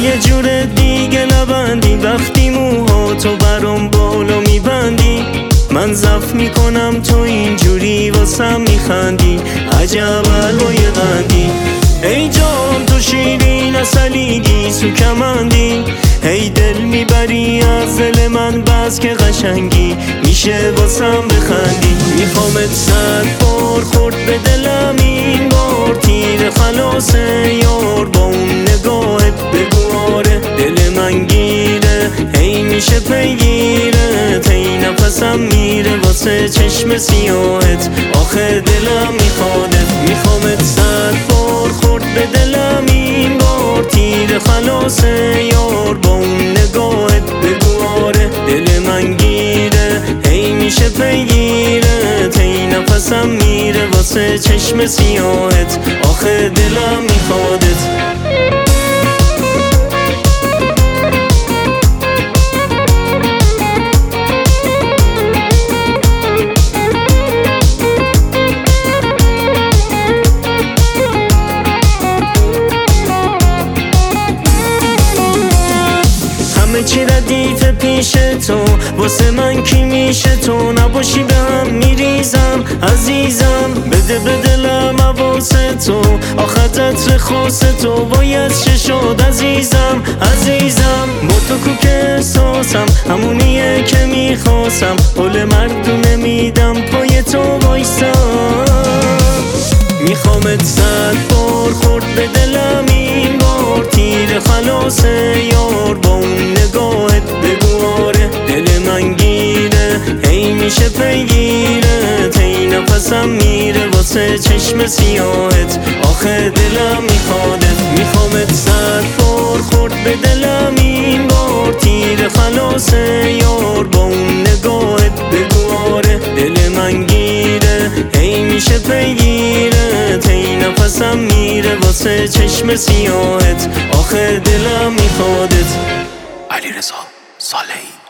یه جور دیگه نبندی وقتی موهاتو برام بالا میبندی. من ضعف میکنم تو اینجوری واسم میخندی، عجب الوای قندی. ای جان تو شیرین عسلیگی سو کمندی، هی دل میبری از دل من بس که قشنگی میشه واسم بخندی. میخوامت 100 بار خورد به دلم این بار، تیر خلاصه یار با اون نگاهت بگو آره دل من گیره، هی میشه پیگیرت، هی نفسم میره واسه چشم سیاهت، آخه دلم میخوادت. میخوامت 100 بار خورد به دلم این بار، تیر خلاصه یار با اون نگاهت بگو آره دل من گیره، هی میشه پیگیرت، هی نفسم میره واسه چشم سیاهت، آخه دلم میخوادت. چی ردیف پیش تو واسه من کی میشه، تو نباشی به هم میریزم عزیزم، بده به دلم حواسه تو، آخه عطر خاص تو باید شد عزیزم عزیزم. با تو کو که احساسم همونیه که میخواستم، قول مردونه میدم پای تو وایسم. میخوامت 100 بار خورد به دلم این بار، تیر خلاصه یار با اون نگاهت بگو آره دل من گیره، هی میشه پیگیرت، هی نفسم میره واسه چشم سیاهت، آخه دلم میخوادت. میخوامت 100 بار خورد به دلم این بار، تیر خلاصه یار با اون نگاهت بگو آره دل من گیره، هی میشه پیگیرت، هی نفسم میره واسه چشم سیاهت، آخه دلم میخوادت. علیرضا صالحی.